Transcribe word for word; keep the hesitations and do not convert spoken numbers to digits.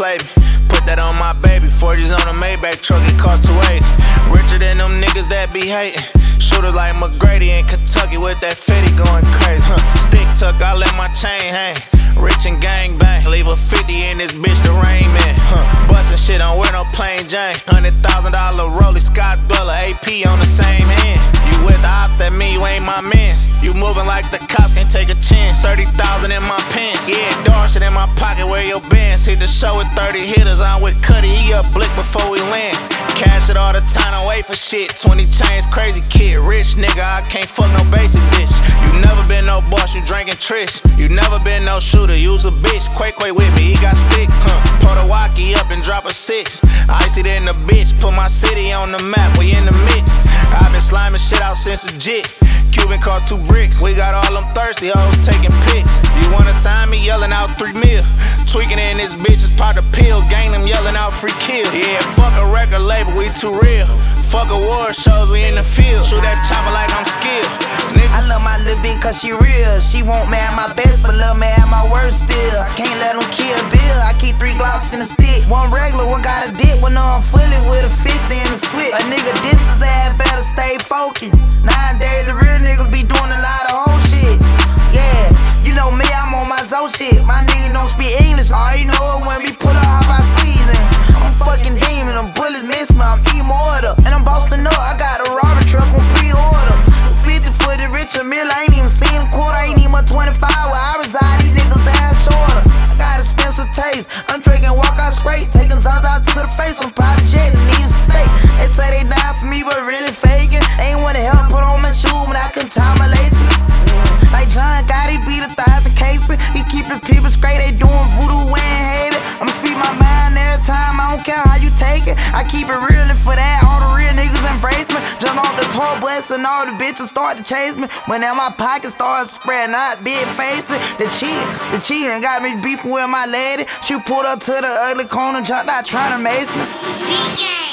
play me. Put that on my baby, forties on a Maybach truck, it cost two eighty. Richer than them niggas that be hating. Shooters like McGrady in Kentucky with that fifty going crazy. Huh. Stick tuck, I let my chain hang. Rich and gang bang, leave a fifty in this bitch, the rain man. Huh. Bustin' shit, don't wear no plain Jane. Hundred thousand dollar Rollie, Scott Dweller, A P on the same hand. You with the ops, that mean you ain't my mans. You moving like the cops, can't take a chance. Thirty thousand in my pants, yeah, dog shit in my pocket, where your bands? Hit the show with thirty hitters, I'm with Cuddy, he up blick before we land. Cash it all the time, don't wait for shit. Twenty chains, crazy kid, rich nigga, I can't fuck no basic bitch. You never been no boss, you drinking Trish. You never been no shooter, use a bitch. Quake Quake with me, he got stick, huh? Pull the walkie up and drop a six. Icy than the bitch, put my city on the map, we in the mix. I've been sliming shit out since a jit. Cuban cost two bricks, we got all them thirsty hoes taking pics. You wanna sign me, yelling out three mil. Tweaking in this bitch, is part of pill. Gang them yelling out free kill. Yeah, fuck a record label, we too real. Fuck award shows, we in the field. Shoot that chopper like I'm skilled. Nigga. I love my little bitch cause she real. She won't me at my best, but love me at my worst still. I can't let them kill Bill. I keep three glocks in the stick. One regular, one got a dick. One on fully with a fifty in the switch. A nigga diss his ass, better stay focused. Nowadays, the real niggas be doing a lot of whole shit. Yeah, you know me, I'm on my Zoe shit. My niggas don't speak English. All you know is when we pull up, how I squeezing. I'm fucking demon, them bullets miss me, I'm immortal. And I'm bossing up, I got a robber truck on pre-order. fifty for the Richard Mille, I ain't even seen a quarter, I ain't even a twenty-five. Where I reside, these niggas damn shorter. I got a Spencer taste, I'm drinking walk out straight. Taking Zaz out to the face on private jet and need a steak. They say they died for me, but really faking. Ain't wanna help put on my shoes when I can tie my laces. Like John Gotti beat a thousand cases. He keepin' people straight, they doing voodoo, we ain't hate it. I'ma speak my mind every time, I don't care how you take it. I keep it real, and for that, all the real niggas embrace me. Jump off the tour bus and all the bitches start to chase me. When now my pocket starts spreading out, big faces. The cheat, the cheating got me beefing with my lady. She pulled up to the ugly corner, jumped out trying to mace me.